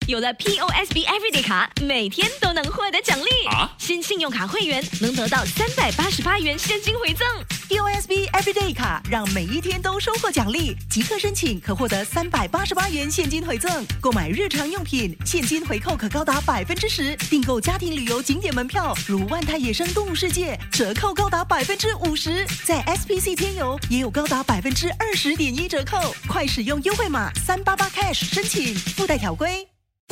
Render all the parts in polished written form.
有了 POSB Everyday 卡，每天都能获得奖励。新信用卡会员能得到388元现金回赠。 POSB Everyday 卡让每一天都收获奖励，即刻申请可获得388元现金回赠。购买日常用品，现金回扣可高达10%；订购家庭旅游景点门票，如万泰野生动物世界，折扣高达50%。在 SPC 天游也有高达20.1%折扣，快使用优惠码388cash申请，附带条规。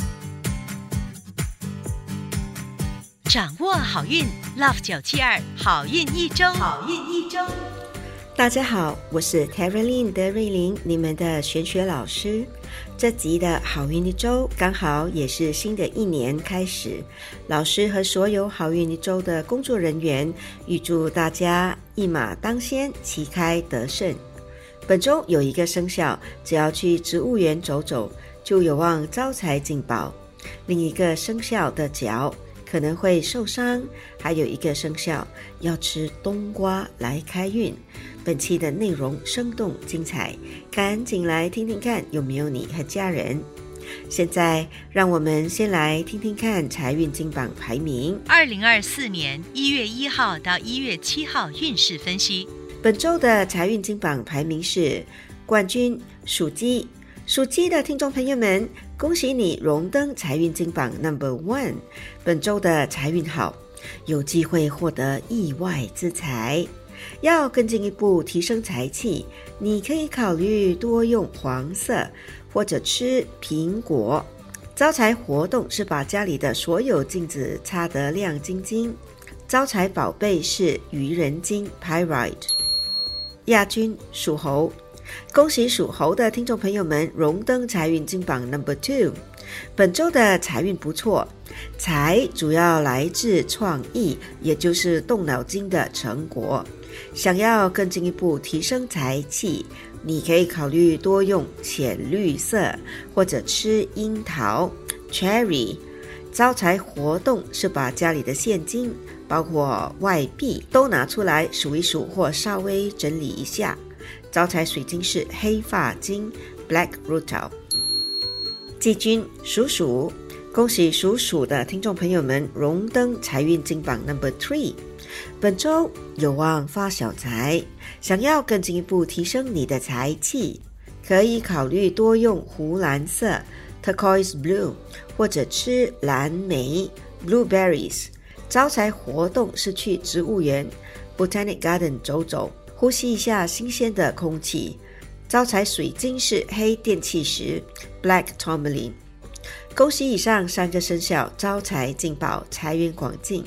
掌握好运 ，Love 972好运一周，好运一周。 大家好，我是 Terralyn 德瑞琳，你们的玄学老师。这集的好运一周刚好也是新的一年开始，老师和所有好运一周的工作人员预祝大家一马当先，旗开得胜。本周有一个生肖，只要去植物园走走，就有望招财进宝。另一个生肖的脚可能会受伤，还有一个生肖要吃冬瓜来开运。本期的内容生动精彩，赶紧来听听看有没有你和家人。现在让我们先来听听看财运金榜排名。 2024年1月1号到1月7号运势分析。 本周的财运金榜排名是冠军属鸡。属鸡的听众朋友们，恭喜你荣登财运金榜 No.1。 本周的财运好，有机会获得意外之财。要更进一步提升财气，你可以考虑多用黄色或者吃苹果。招财活动是把家里的所有镜子擦得亮晶晶。招财宝贝是愚人金 Pyrite。 亚军属猴。恭喜属猴的听众朋友们荣登财运金榜 No.2。 本周的财运不错，财主要来自创意，也就是动脑筋的成果。想要更进一步提升财气，你可以考虑多用浅绿色或者吃樱桃 Cherry。 招财活动是把家里的现金包括外币都拿出来数一数或稍微整理一下。招财水晶是黑发晶 Black Rutil。 季军属鼠。恭喜属鼠的听众朋友们荣登财运金榜 No.3。 本周有望发小财，想要更进一步提升你的财气，可以考虑多用湖蓝色 Turquoise Blue 或者吃蓝莓 Blueberries。 招财活动是去植物园 Botanic Garden 走走，呼吸一下新鲜的空气。招财水晶是黑电气石 Black Tourmaline。 恭喜以上3个生肖招财进宝，财源广进。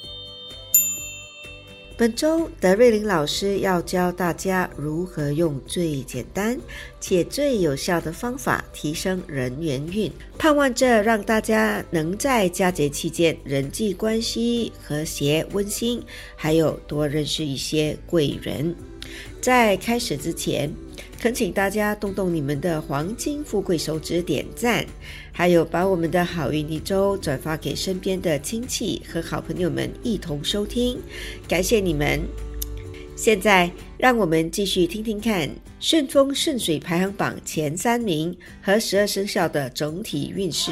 本周德瑞琳老师要教大家如何用最简单且最有效的方法提升人缘运，盼望着让大家能在佳节期间人际关系和谐温馨，还有多认识一些贵人。在开始之前，恳请大家动动你们的黄金富贵手指点赞，还有把我们的好运一周转发给身边的亲戚和好朋友们一同收听，感谢你们。现在让我们继续听听看顺风顺水排行榜前3名和12生肖的整体运势。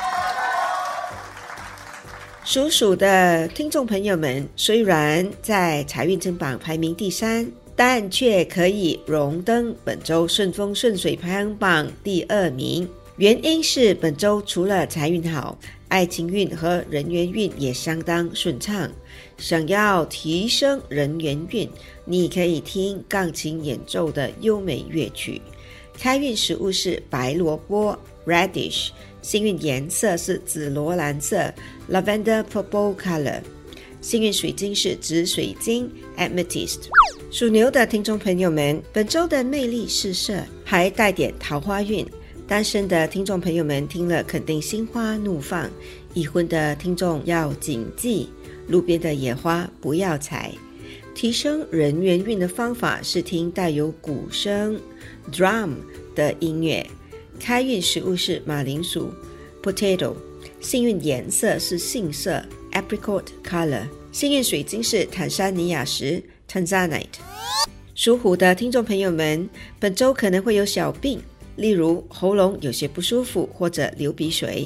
属鼠的听众朋友们，虽然在财运金榜排名第3，但却可以荣登本周顺风顺水排行榜第2名。原因是本周除了财运好，爱情运和人缘运也相当顺畅。想要提升人缘运，你可以听钢琴演奏的优美乐曲。开运食物是白萝卜 Radish。 幸运颜色是紫罗兰色 Lavender Purple Color。 幸运水晶是紫水晶 Amethyst。 属牛的听众朋友们，本周的魅力四射，还带点桃花运。单身的听众朋友们听了肯定心花怒放，已婚的听众要谨记，路边的野花不要采。提升人缘运的方法是听带有鼓声 drum 的音乐。开运食物是马铃薯 potato。 幸运颜色是杏色 apricot color。 幸运水晶是坦桑尼亚石 Tanzanite。 属虎的听众朋友们，本周可能会有小病，例如喉咙有些不舒服或者流鼻水。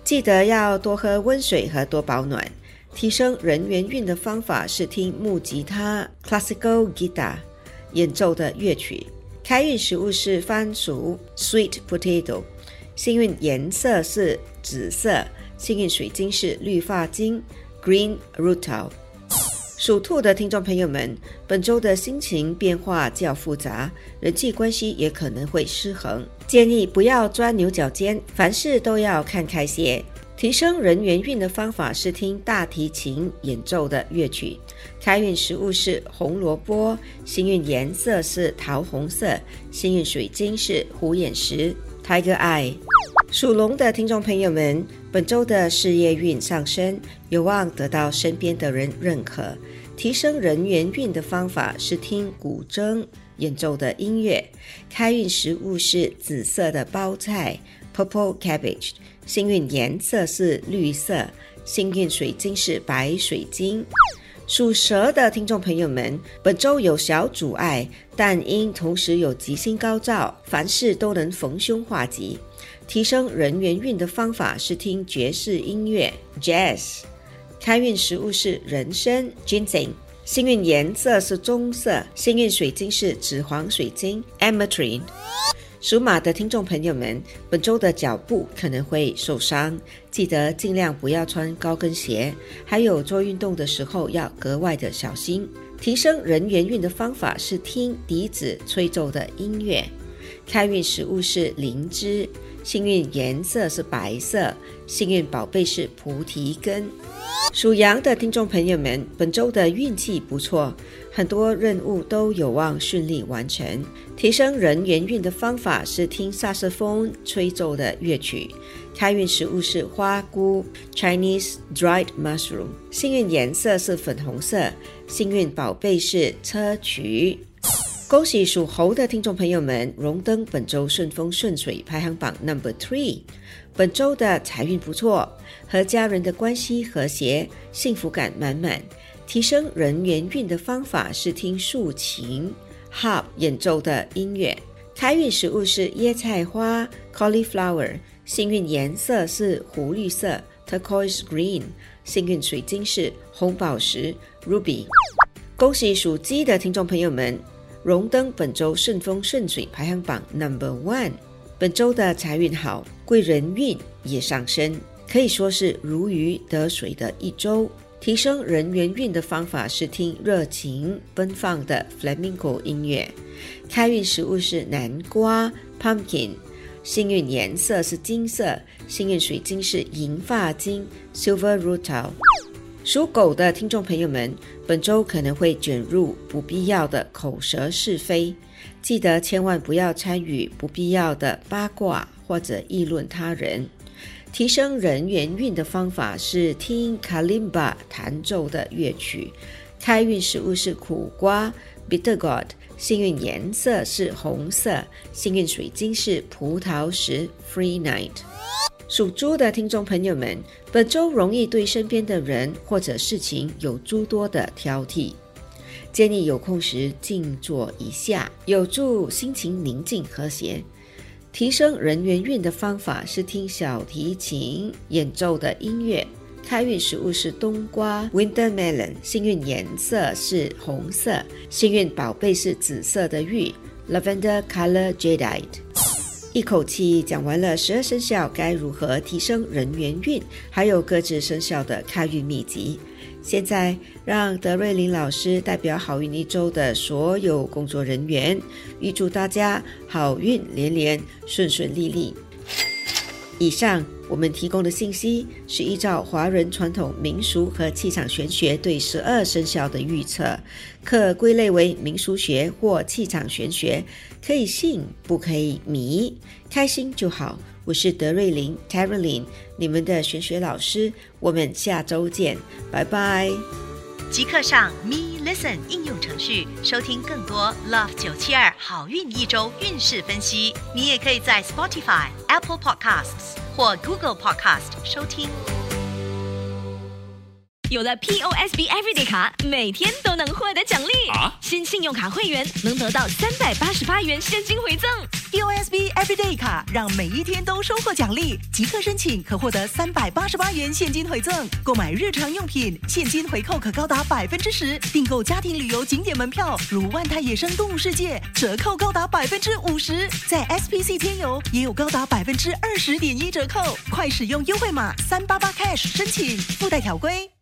记得要多喝温水和多保暖。提升人缘运的方法是听木吉他 Classical Guitar 演奏的乐曲。开运食物是番薯 Sweet Potato， 幸运颜色是紫色，幸运水晶是绿发晶 Green Rutil。属兔的听众朋友们，本周的心情变化较复杂，人际关系也可能会失衡，建议不要钻牛角尖，凡事都要看开些。提升人缘运的方法是听大提琴演奏的乐曲。开运食物是红萝卜，幸运颜色是桃红色，幸运水晶是虎眼石 Tiger Eye。属龙的听众朋友们，本周的事业运上升，有望得到身边的人认可。提升人缘运的方法是听古筝演奏的音乐。开运食物是紫色的包菜 Purple Cabbage， 幸运颜色是绿色，幸运水晶是白水晶。属蛇的听众朋友们，本周有小阻碍，但因同时有吉星高照，凡事都能逢凶化吉。提升人缘运的方法是听爵士音乐 Jazz。 开运食物是人参 Ginseng， 幸运颜色是棕色，幸运水晶是紫黄水晶 Ametrine。 属马的听众朋友们，本周的脚步可能会受伤，记得尽量不要穿高跟鞋，还有做运动的时候要格外的小心。提升人缘运的方法是听笛子吹奏的音乐。开运食物是灵芝，幸运颜色是白色，幸运宝贝是菩提根。属羊的听众朋友们，本周的运气不错，很多任务都有望顺利完成。提升人缘运的方法是听萨克斯风吹奏的乐曲。开运食物是花菇 Chinese Dried Mushroom， 幸运颜色是粉红色，幸运宝贝是砗磲。恭喜属猴的听众朋友们，荣登本周顺风顺水排行榜 No.3。 本周的财运不错，和家人的关系和谐，幸福感满满。提升人缘运的方法是听竖琴 Harp 演奏的音乐。开运食物是椰菜花 Cauliflower， 幸运颜色是湖绿色 Turquoise Green， 幸运水晶是红宝石 Ruby。 恭喜属鸡的听众朋友们，荣登本周顺风顺水排行榜 No.1。 本周的财运好，贵人运也上升，可以说是如鱼得水的一周。提升人缘运的方法是听热情奔放的 Flamenco 音乐。开运食物是南瓜 Pumpkin， 幸运颜色是金色，幸运水晶是银发晶 Silver Rutil。属狗的听众朋友们，本周可能会卷入不必要的口舌是非，记得千万不要参与不必要的八卦或者议论他人。提升人缘运的方法是听 Kalimba 弹奏的乐曲。开运食物是苦瓜 Bitter Gourd， 幸运颜色是红色，幸运水晶是葡萄石 Free Night。属猪的听众朋友们，本周容易对身边的人或者事情有诸多的挑剔，建议有空时静坐一下，有助心情宁静和谐。提升人缘运的方法是听小提琴演奏的音乐。开运食物是冬瓜 Winter Melon， 幸运颜色是红色，幸运宝贝是紫色的玉 Lavender Color Jadeite。一口气讲完了12生肖该如何提升人缘运，还有各自生肖的开运秘籍。现在让德瑞琳老师代表好运一周的所有工作人员，预祝大家好运连连，顺顺利利。以上我们提供的信息是依照华人传统民俗和气场玄学对12生肖的预测，可归类为民俗学或气场玄学，可以信不可以迷，开心就好。我是德瑞琳 Caroline， 你们的玄学老师，我们下周见，拜拜。 即刻上 Me Listen 应用程序收听更多 Love 972好运一周运势分析。你也可以在 Spotify、Apple Podcasts 或 Google Podcast 收听。 有了 POSB Everyday 卡，每天都能获得奖励。新信用卡会员能得到388元现金回赠。 POSB Everyday 卡让每一天都收获奖励，即刻申请可获得388元现金回赠。购买日常用品，现金回扣可高达10%。订购家庭旅游景点门票，如万泰野生动物世界，折扣高达50%。在 SPC 天游也有高达20.1%折扣。快使用优惠码388cash申请，附带条规。